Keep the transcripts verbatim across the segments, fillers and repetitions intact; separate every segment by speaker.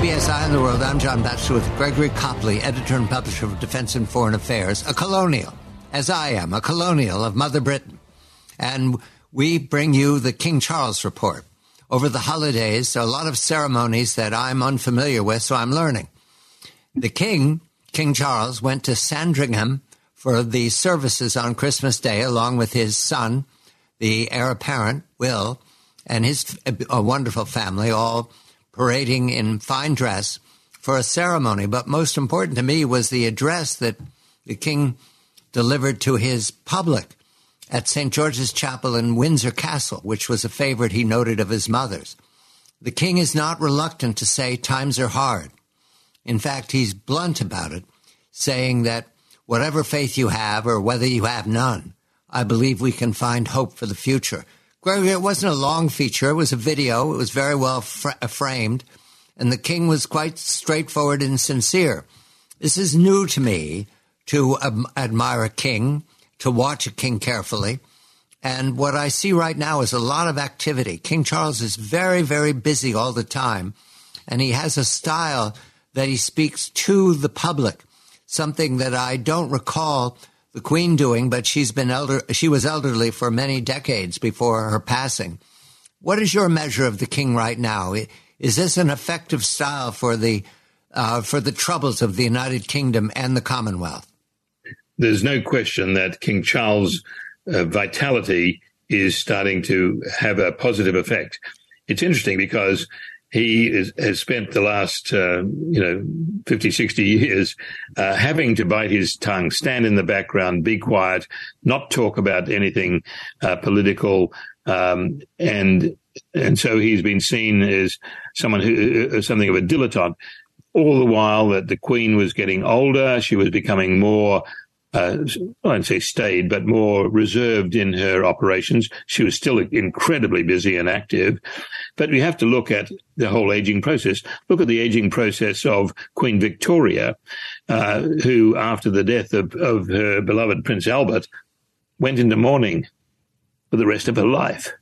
Speaker 1: C B S Eye on the World. I'm John Batchelor with Gregory Copley, editor and publisher of Defense and Foreign Affairs, a colonial, as I am, a colonial of Mother Britain. And we bring you the King Charles Report. Over the holidays, there are a lot of ceremonies that I'm unfamiliar with, so I'm learning. The King, King Charles, went to Sandringham for the services on Christmas Day, along with his son, the heir apparent, Will, and his a wonderful family, all parading in fine dress for a ceremony. But most important to me was the address that the king delivered to his public at Saint George's Chapel in Windsor Castle, which was a favorite he noted of his mother's. The king is not reluctant to say times are hard. In fact, he's blunt about it, saying that whatever faith you have or whether you have none, I believe we can find hope for the future. Gregory, it wasn't a long feature. It was a video. It was very well fr- framed. And the king was quite straightforward and sincere. This is new to me, to um, admire a king, to watch a king carefully. And what I see right now is a lot of activity. King Charles is very, very busy all the time. And he has a style that he speaks to the public, something that I don't recall the Queen doing, but she's been elder. She was elderly for many decades before her passing. What is your measure of the king right now? Is this an effective style for the uh, for the troubles of the United Kingdom and the Commonwealth?
Speaker 2: There's no question that King Charles' uh, vitality is starting to have a positive effect. It's interesting because he is, has spent the last, uh, you know, fifty, sixty years uh, having to bite his tongue, stand in the background, be quiet, not talk about anything uh, political. Um, and and so he's been seen as someone who, uh, something of a dilettante. All the while that the Queen was getting older, she was becoming more, uh, I won't say staid, but more reserved in her operations. She was still incredibly busy and active. But we have to look at the whole aging process. Look at the aging process of Queen Victoria, uh, who, after the death of, of her beloved Prince Albert, went into mourning for the rest of her life.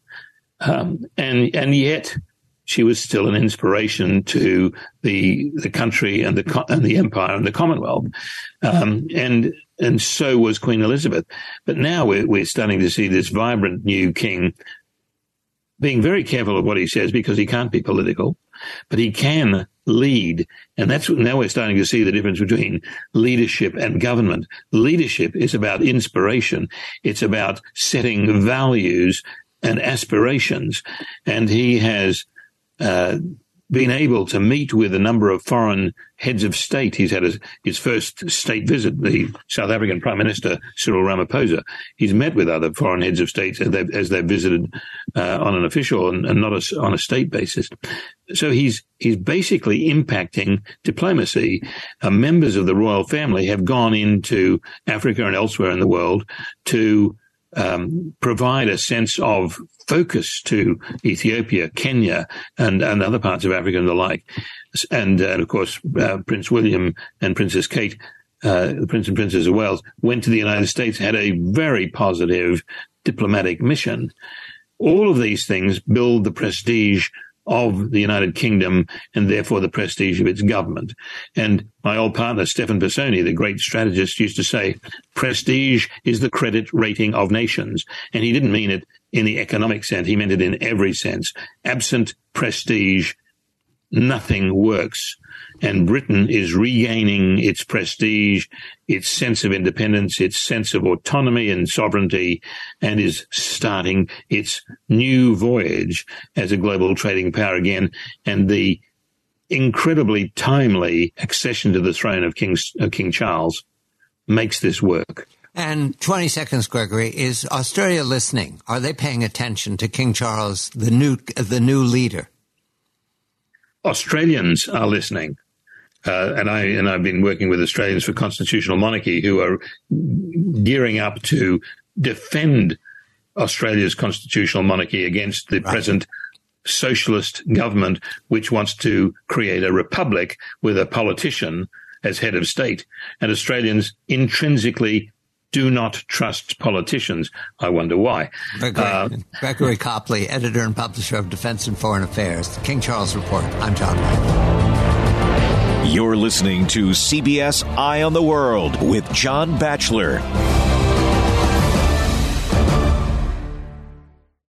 Speaker 2: Um, and and yet she was still an inspiration to the the country and the and the empire and the Commonwealth. Um, and and so was Queen Elizabeth. But now we're, we're starting to see this vibrant new king being very careful of what he says because he can't be political, but he can lead. And that's now we're starting to see the difference between leadership and government. Leadership is about inspiration. It's about setting values and aspirations. And he has uh, been able to meet with a number of foreign heads of state. He's had his, his first state visit, the South African Prime Minister, Cyril Ramaphosa. He's met with other foreign heads of state as they've, as they've visited uh, on an official and, and not a, on a state basis. So he's he's basically impacting diplomacy. Uh, members of the royal family have gone into Africa and elsewhere in the world to Um, provide a sense of focus to Ethiopia, Kenya, and, and other parts of Africa and the like. And, and of course, uh, Prince William and Princess Kate, uh, the Prince and Princess of Wales, went to the United States, had a very positive diplomatic mission. All of these things build the prestige of the United Kingdom and therefore the prestige of its government. And my old partner, Stefan Personi, the great strategist, used to say, prestige is the credit rating of nations. And he didn't mean it in the economic sense. He meant it in every sense. Absent prestige, nothing works. And Britain is regaining its prestige, its sense of independence, its sense of autonomy and sovereignty, and is starting its new voyage as a global trading power again. And the incredibly timely accession to the throne of King, of King Charles makes this work.
Speaker 1: And twenty seconds, Gregory, is Australia listening? Are they paying attention to King Charles, the new the new leader?
Speaker 2: Australians are listening. Uh, and I and I've been working with Australians for Constitutional Monarchy who are gearing up to defend Australia's constitutional monarchy against the right. present socialist government, which wants to create a republic with a politician as head of state. And Australians intrinsically do not trust politicians. I wonder why.
Speaker 1: Gregory,
Speaker 2: Uh,
Speaker 1: Gregory Copley, editor and publisher of Defense and Foreign Affairs, the King Charles Report. I'm John Batchelor.
Speaker 3: You're listening to C B S Eye on the World with John Batchelor.